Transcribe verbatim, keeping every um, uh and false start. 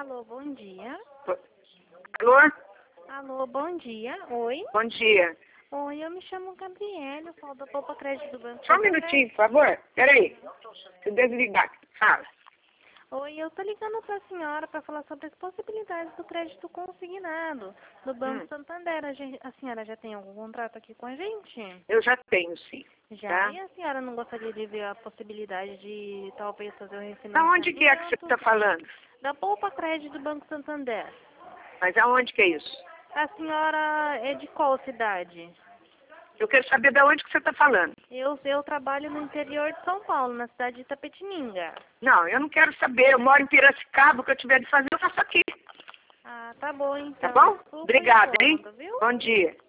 Alô, bom dia. Alô? Alô, bom dia. Oi. Bom dia. Oi, eu me chamo Gabriele, eu falo da Poupa Crédito do Banco Só um Santander. minutinho, por favor. Peraí. Deixa eu desligar. Fala. Oi, eu tô ligando pra senhora para falar sobre as possibilidades do crédito consignado do Banco Hum, Santander. A, gen- a senhora já tem algum contrato aqui com a gente? eu já tenho, sim. Já? Tá? E a senhora não gostaria de ver a possibilidade de talvez fazer o Da refinanciamento? onde que é que você está falando? Da Poupa Crédito do Banco Santander. Mas aonde que é isso? A senhora é de qual cidade? Eu quero saber da onde que você está falando. Eu, eu trabalho no interior de São Paulo, na cidade de Itapetininga. Não, eu não quero saber. Eu moro em Piracicaba. O que eu tiver de fazer, eu faço aqui. Ah, tá bom Tá então. bom? Desculpa o Obrigada, hein? incômodo, viu? Bom dia.